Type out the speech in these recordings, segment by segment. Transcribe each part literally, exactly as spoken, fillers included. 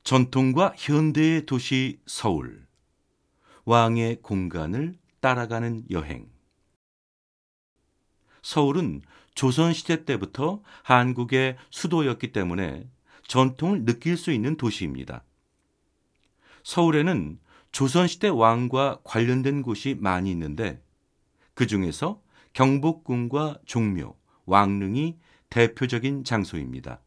전통과 현대의 도시 서울, 왕의 공간을 따라가는 여행. 서울은 조선시대 때부터 한국의 수도였기 때문에 전통을 느낄 수 있는 도시입니다. 서울에는 조선시대 왕과 관련된 곳이 많이 있는데 그 중에서 경복궁과 종묘, 왕릉이 대표적인 장소입니다.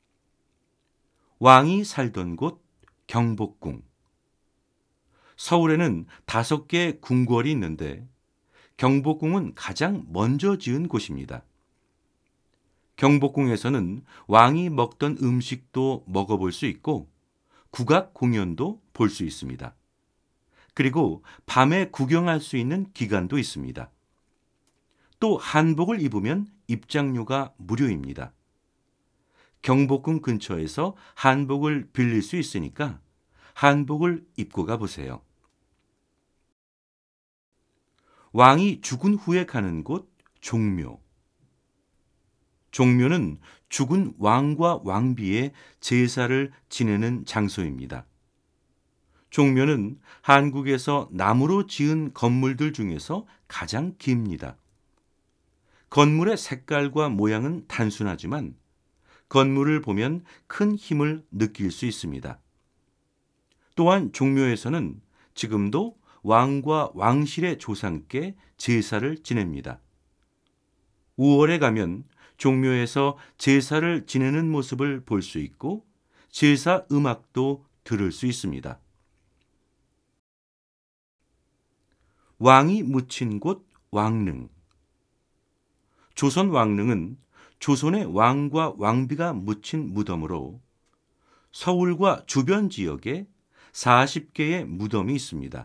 왕이 살던 곳 경복궁. 서울에는 다섯 개의 궁궐이 있는데 경복궁은 가장 먼저 지은 곳입니다. 경복궁에서는 왕이 먹던 음식도 먹어볼 수 있고 국악 공연도 볼 수 있습니다. 그리고 밤에 구경할 수 있는 기관도 있습니다. 또 한복을 입으면 입장료가 무료입니다. 경복궁 근처에서 한복을 빌릴 수 있으니까 한복을 입고 가보세요. 왕이 죽은 후에 가는 곳 종묘. 종묘는 죽은 왕과 왕비의 제사를 지내는 장소입니다. 종묘는 한국에서 나무로 지은 건물들 중에서 가장 깁니다. 건물의 색깔과 모양은 단순하지만 건물을 보면 큰 힘을 느낄 수 있습니다. 또한 종묘에서는 지금도 왕과 왕실의 조상께 제사를 지냅니다. 우월에 가면 종묘에서 제사를 지내는 모습을 볼 수 있고 제사 음악도 들을 수 있습니다. 왕이 묻힌 곳 왕릉. 조선 왕릉은 조선의 왕과 왕비가 묻힌 무덤으로 서울과 주변 지역에 사십 개의 무덤이 있습니다.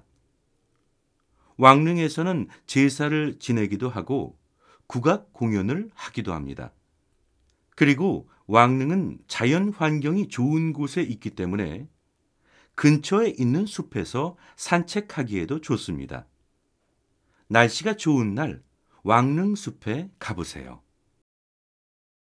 왕릉에서는 제사를 지내기도 하고 국악 공연을 하기도 합니다. 그리고 왕릉은 자연 환경이 좋은 곳에 있기 때문에 근처에 있는 숲에서 산책하기에도 좋습니다. 날씨가 좋은 날 왕릉 숲에 가보세요.